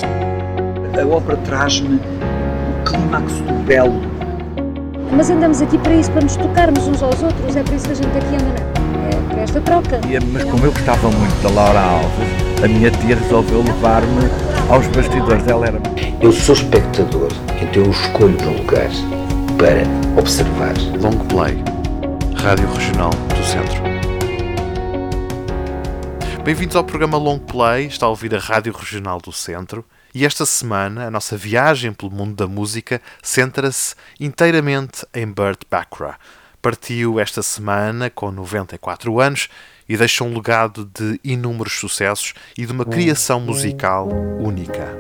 A ópera traz-me o clímax do belo. Mas andamos aqui para isso, para nos tocarmos uns aos outros, é por isso que a gente aqui anda, é para esta troca. Mas como eu gostava muito da Laura Alves, a minha tia resolveu levar-me aos bastidores. Ela era... Eu sou espectador, então eu escolho um lugar para observar. Long Play, Rádio Regional do Centro. Bem-vindos ao programa Long Play, está a ouvir a Rádio Regional do Centro. E esta semana, a nossa viagem pelo mundo da música centra-se inteiramente em Burt Bacharach. Partiu esta semana com 94 anos e deixa um legado de inúmeros sucessos e de uma criação musical única.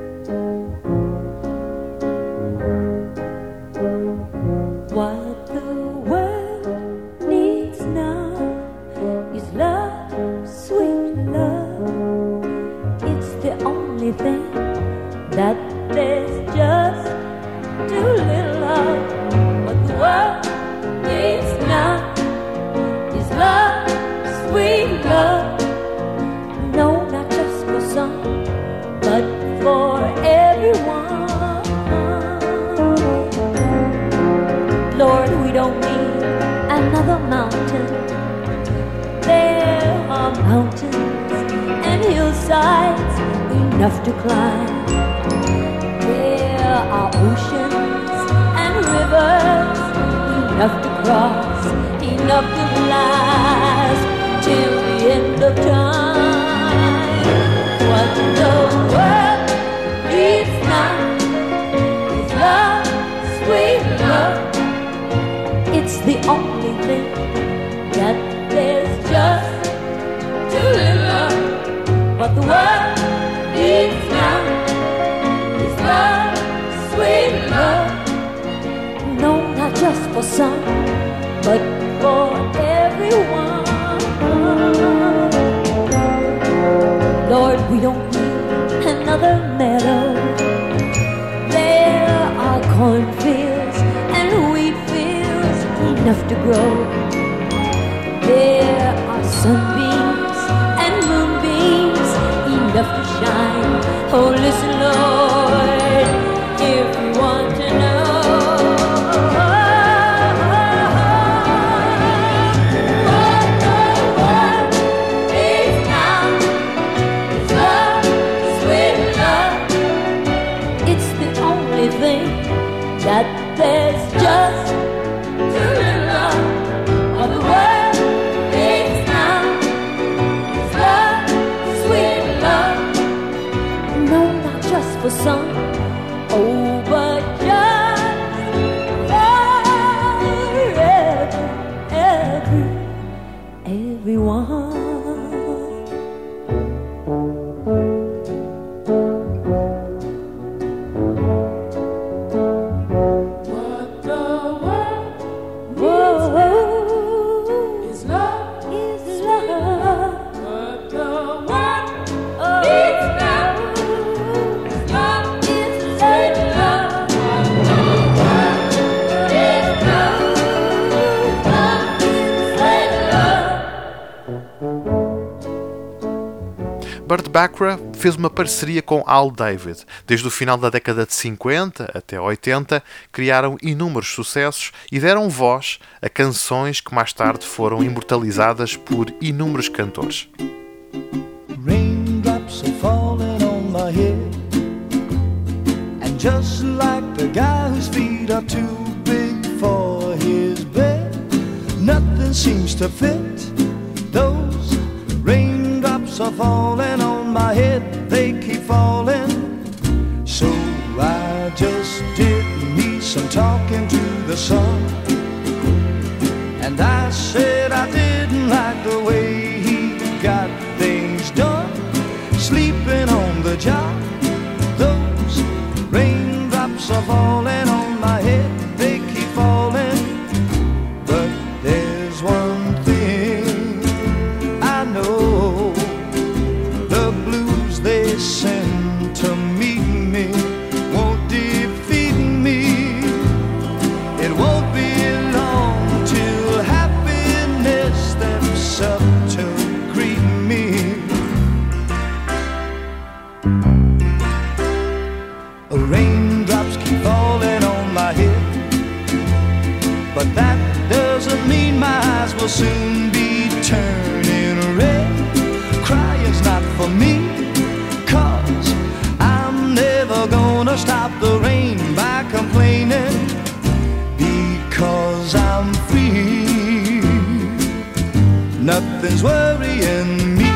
What the world needs now is love, sweet love. It's the only thing that there's just too little of. What the world needs now is love, sweet love. No, not just for some, but for everyone. Lord, we don't need another mountain. There are mountains and hillsides enough to climb. There are oceans and rivers enough to cross, enough to last till the end of time. What the world needs now is love, sweet love. It's the only thing that there's just too little of. What the world needs now is love, sweet love. No, not just for some, but for everyone. Lord, we don't need another meadow. There are cornfields and wheat fields enough to grow. There are sunbeams and moonbeams enough to shine. Oh, listen, Lord, if you want to know. What the world needs now is love, sweet love. It's the only thing that there's just too little of. What the world needs now is love, sweet love. No, not just for some, oh, but just for everyone. Burt Bacharach fez uma parceria com Al David. Desde o final da década de 50 até 80, criaram inúmeros sucessos e deram voz a canções que mais tarde foram imortalizadas por inúmeros cantores. Raindrops are falling on my head, and just like the guy whose feet are too big for his bed, nothing seems to fit. Those raindrops are falling on my head, they keep falling. So I just did me some talking to the sun, and I said I didn't like the way he got things done, sleeping on the job. Those raindrops are falling on my head, they keep falling. But there's one thing I know, the blues they send to meet me won't defeat me. It won't be long till happiness steps up to greet me. but that doesn't mean my eyes will soon be turning red. Crying's not for me, 'cause I'm never gonna stop the rain by complaining, because I'm free. Nothing's worrying me.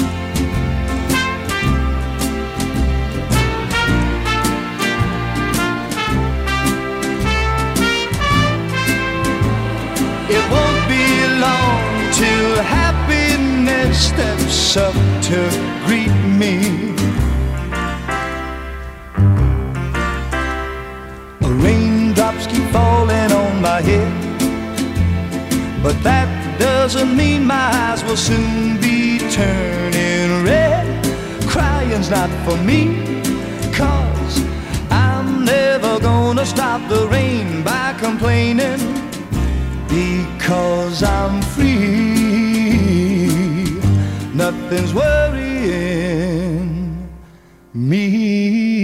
It won't be long till happiness steps up to greet me. Raindrops keep falling on my head, but that doesn't mean my eyes will soon be turning red. Crying's not for me, 'cause I'm never gonna stop the rain by complaining, because I'm free. Nothing's worrying me.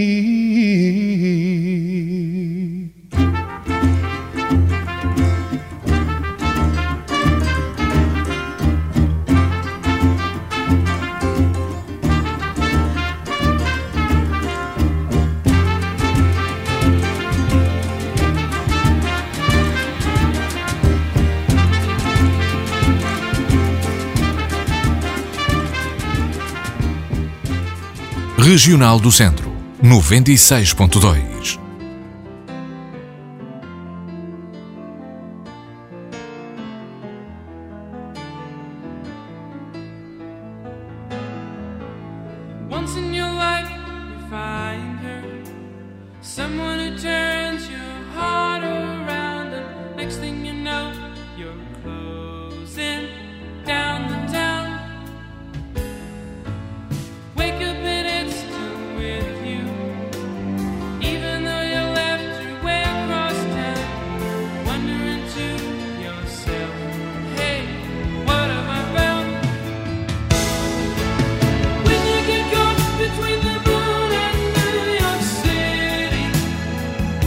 Regional do Centro, 96.2. Once in your life you find her, someone who turns your heart around, and next thing you know you're closing down the town. Wake up and it's still with you, even though you left your way across town. Wondering to yourself, hey, what have I found? When you get caught between the moon and New York City,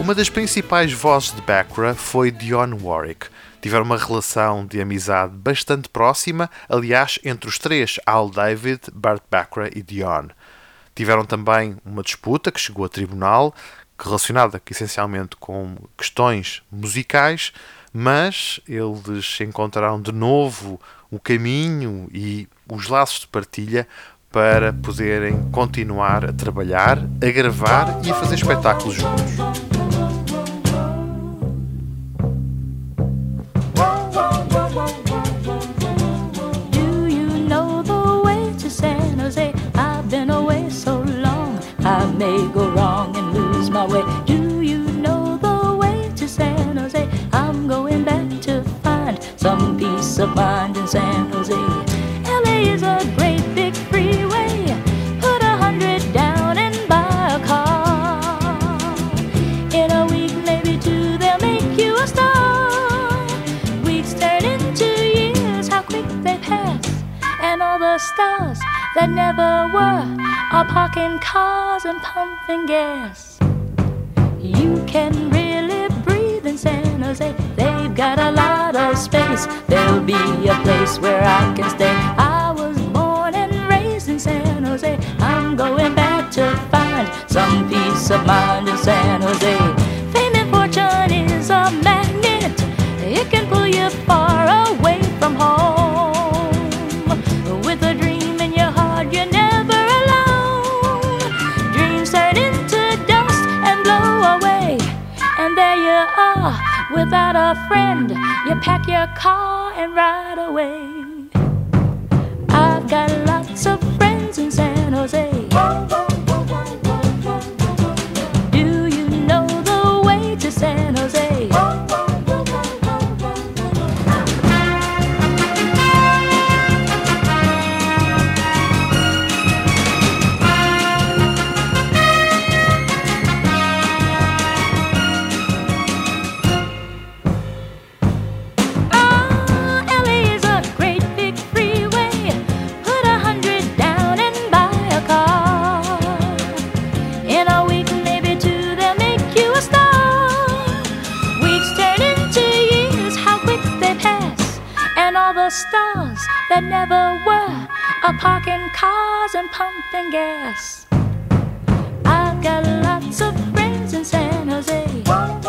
Uma das principais vozes de Baccara foi Dionne Warwick. Tiveram uma relação de amizade bastante próxima, aliás, entre os três, Al David, Burt Baccara e Dionne. Tiveram também uma disputa que chegou a tribunal, relacionada essencialmente com questões musicais, mas eles encontraram de novo o caminho e os laços de partilha para poderem continuar a trabalhar, a gravar e a fazer espetáculos juntos. Do you know the way to San Jose? I've been away so long, I may go wrong and lose my way. Do you know the way to San Jose? I'm going back to find some peace of mind in San Jose. LA is a great big freeway. Put 100 down and buy a car. In a week, maybe two, they'll make you a star. Weeks turn into years, how quick they pass. And all the stars that never were are parking cars and pumping gas. You can really breathe in San Jose. They've got a lot of space. There'll be a place where I can stay. I was born and raised in San Jose. I'm going back to find some peace of mind in San Jose. Fame and fortune is a magnet. It can pull you far away from home. With a dream in your heart, you're never alone. Dreams turn into dust and blow away. And there you are, without a friend. You pack your car and ride away. I've got lots of friends in San Jose. Do you know the way to San Jose? Stars that never were are parking cars and pumping gas. I've got lots of friends in San Jose.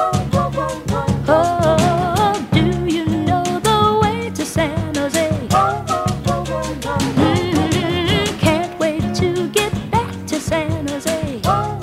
Oh, do you know the way to San Jose? Can't wait to get back to San Jose.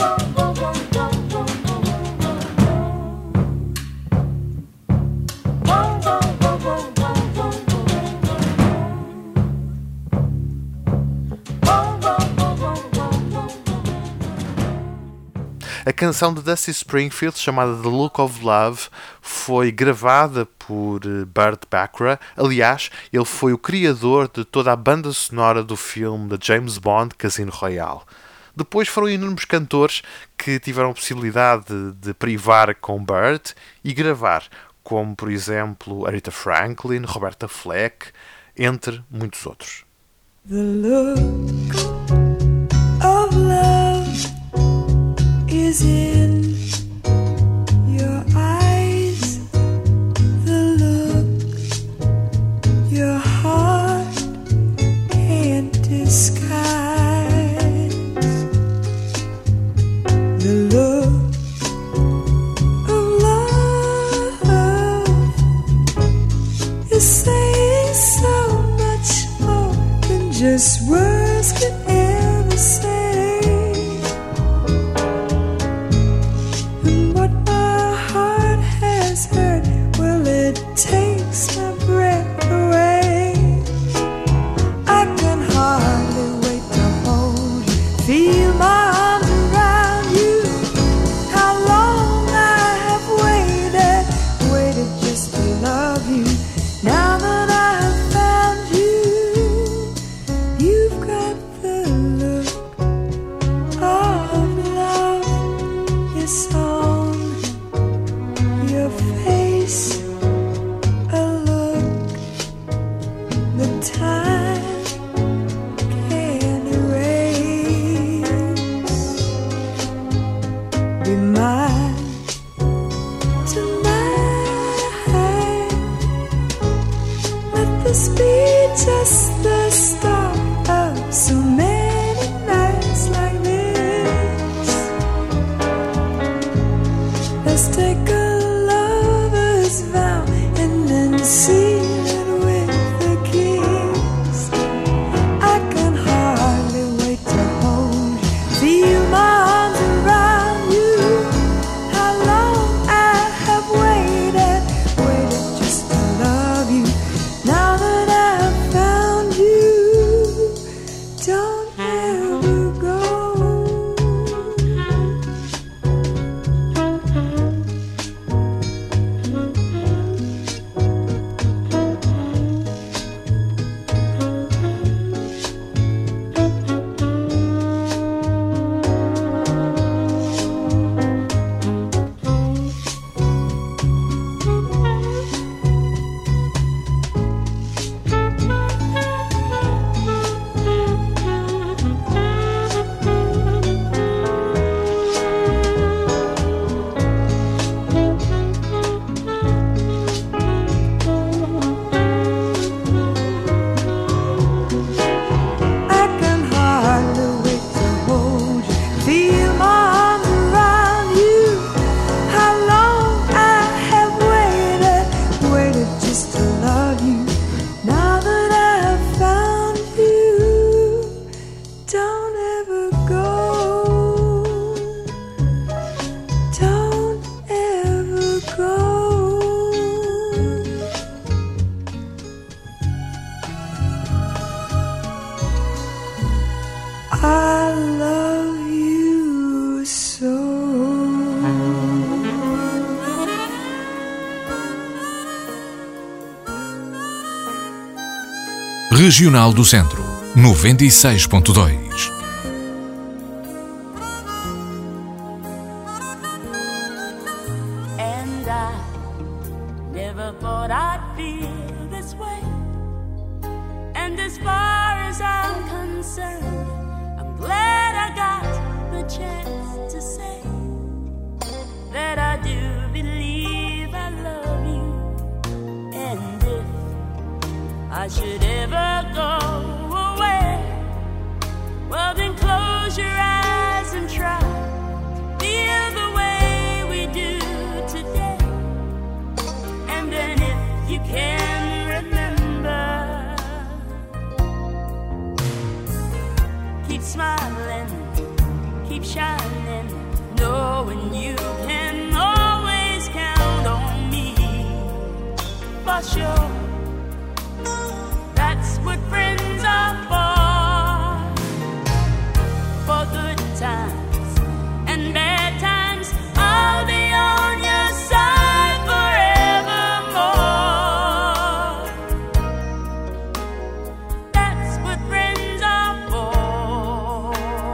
A canção de Dusty Springfield, chamada The Look of Love, foi gravada por Burt Baccara. Aliás, ele foi o criador de toda a banda sonora do filme de James Bond, Casino Royale. Depois foram inúmeros cantores que tiveram a possibilidade de privar com Burt e gravar, como, por exemplo, Aretha Franklin, Roberta Fleck, entre muitos outros. The look of love is in your eyes, the look your heart can't disguise, the look of love is saying so much more than just words could ever say. just the start of so many nights like this. Let's take a lover's vow and then seal it with a kiss. I can hardly wait to hold you, feel my arms around you. How long I have waited just to love you. Now that I've found you, don't ever go. I love you so. Regional do Centro, 96.2. And I never thought I'd feel this way. And as far as I'm concerned, I'm glad I got the chance to say that I do believe I love you. And if I should ever go away, well then close your eyes and try to feel the way we do today. And then if you can remember, keep smiling, keep shining, knowing you can always count on me. For sure, that's what friends are for good times and bad times. I'll be on your side forevermore. That's what friends are for.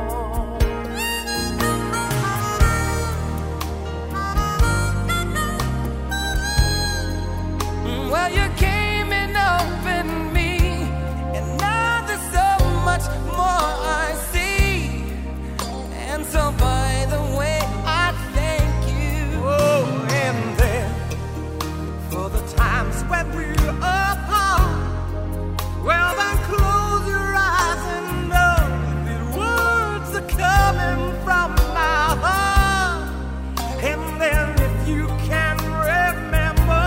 Well, you came and opened me, and now there's so much more I see. And so, by the way, I thank you. Oh, and then for the times when we're apart, well, then close your eyes and know the words are coming from my heart. And then if you can remember,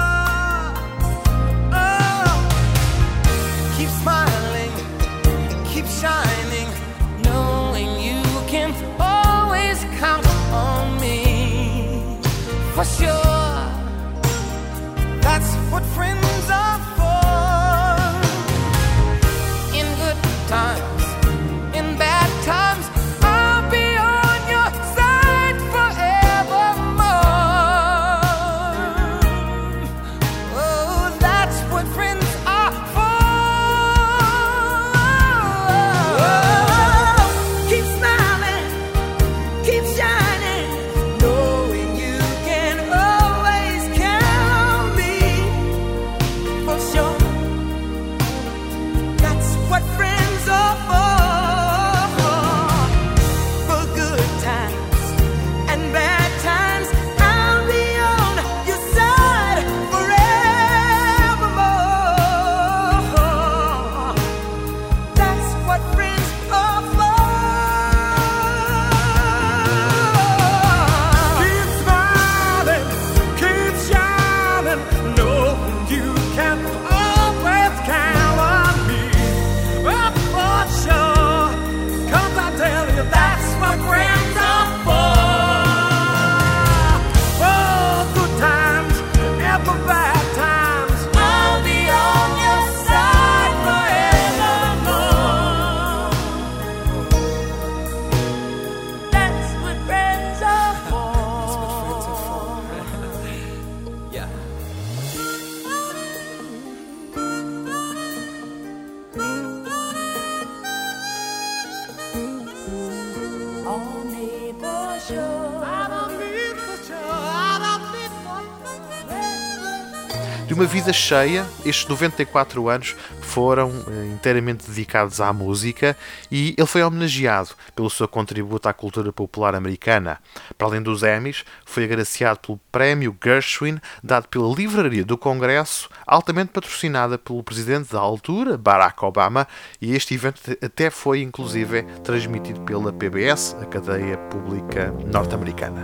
keep smiling, keep shining, knowing you can always count on me. For sure, that's what friends are for. In good times, in bad times, I'll be on your side forevermore. Oh, that's what friends are for. Keep smiling, keep shining, knowing you can always count on me. De uma vida cheia, estes 94 anos foram inteiramente dedicados à música e ele foi homenageado pelo seu contributo à cultura popular americana. Para além dos Emmys, foi agraciado pelo Prémio Gershwin, dado pela Livraria do Congresso, altamente patrocinada pelo presidente da altura, Barack Obama, e este evento até foi, inclusive, transmitido pela PBS, a cadeia pública norte-americana.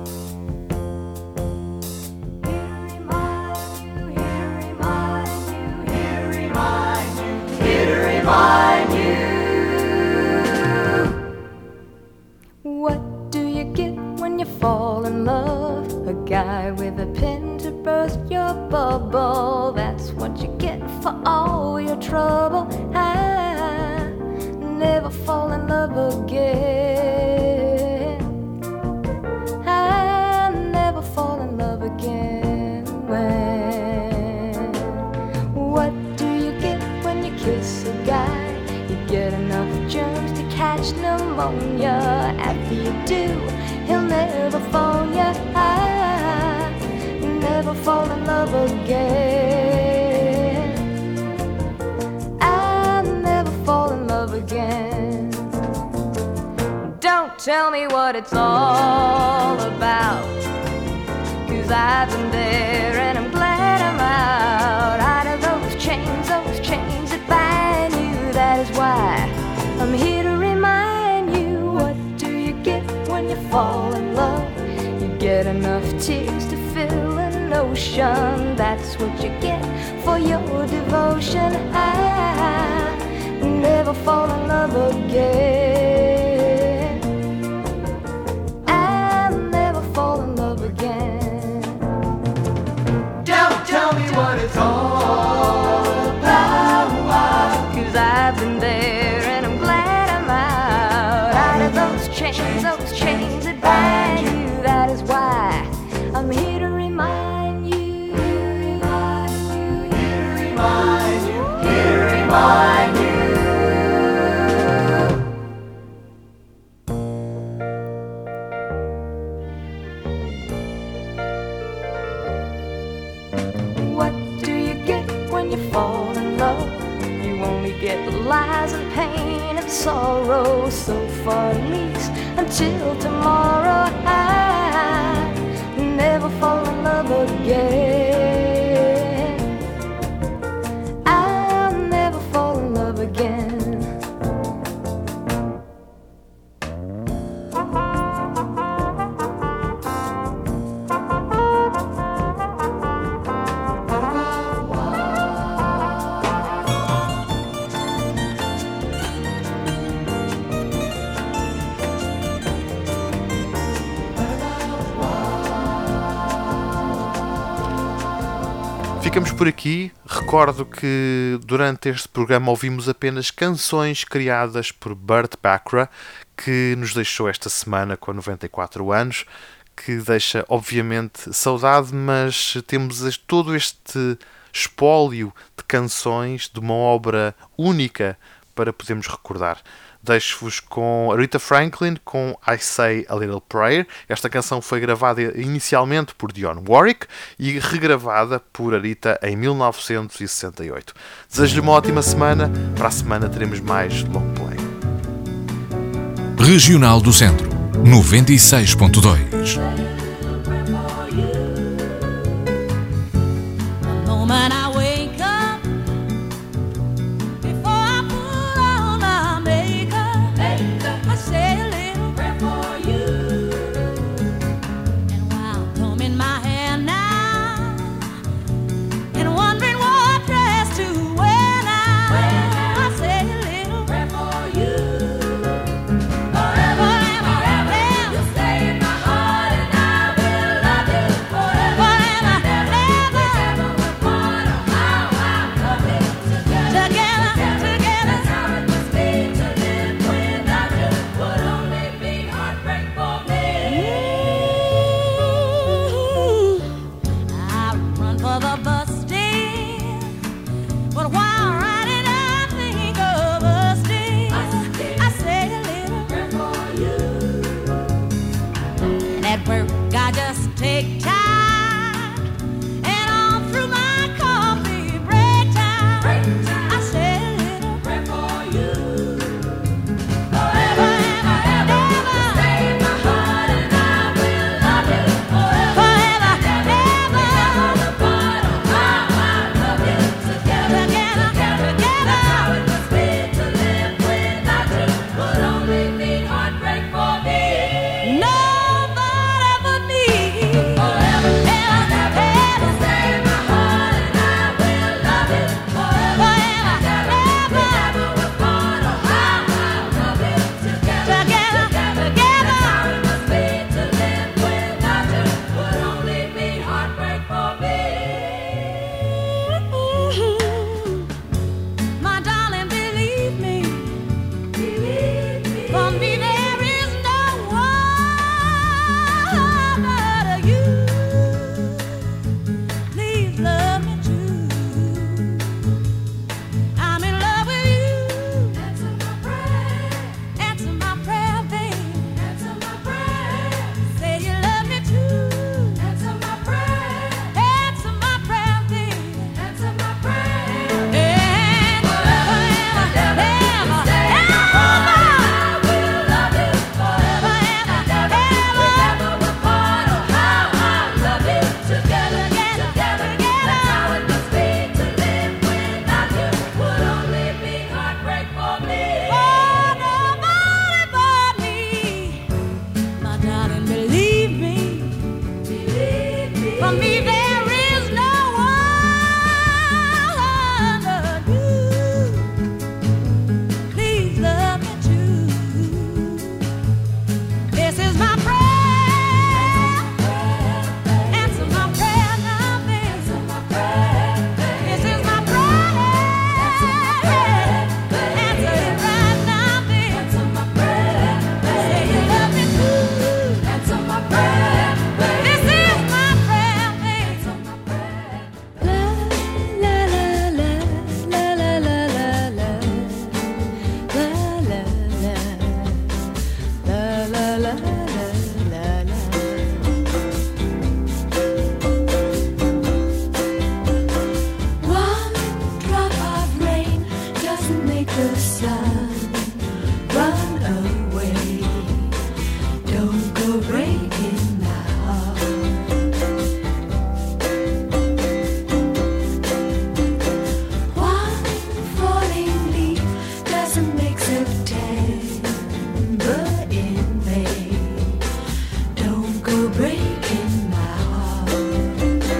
What do you get when you fall in love? A guy with a pin to burst your bubble. That's what you get for all your trouble. I never fall in love again. I never fall in love again. What do you get when you kiss a guy? You get enough germs to catch pneumonia. After you do, he'll never phone you. I never fall in love again. I never fall in love again. Don't tell me what it's all about, 'cause I've been there and I'm glad I'm out of those chains that bind you. That is why I'm here to remind you. What do you get when you fall in love? You get enough tears to fill an ocean. That's what you get for your devotion. I never fall in love again. I never fall in love again. Don't tell me what it's all about, 'cause I've been there and I'm glad I'm out of those chains that bind you. That is why I'm here to remind you, here to remind you. What do you get when you fall in love? You only get lies and pain and sorrow. So far at least until tomorrow, I never fall in love again. I'll never fall in love again. Ficamos por aqui. Recordo que durante este programa ouvimos apenas canções criadas por Burt Bacharach, que nos deixou esta semana com 94 anos, que deixa obviamente saudade, mas temos todo este espólio de canções de uma obra única para podermos recordar. Deixo-vos com Aretha Franklin com I Say a Little Prayer. Esta canção foi gravada inicialmente por Dionne Warwick e regravada por Aretha em 1968. Desejo-lhe uma ótima semana. Para a semana teremos mais long play. Regional do Centro, 96.2. Forever, you stay in my heart and I For me, there is no one but you. Please love me too. This is my prayer. Answer my prayer now, baby. This is my prayer. Answer it right now, baby. Say you love me too. Answer my prayer. This is my prayer, baby. La la la la la la la la la la la la la. One drop of rain doesn't make the sun run away. Don't go breaking my heart. One falling leaf doesn't make September in May. Don't go breaking my heart.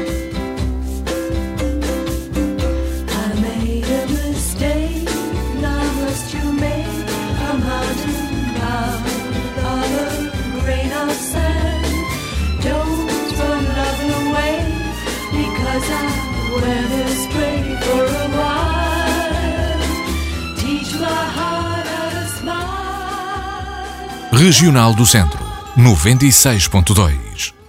I made a mistake, now must you make a mountain out of a grain of sand. Don't throw nothing away, because I went astray for a while. Teach my heart how to smile. Regional do Centro, 96.2.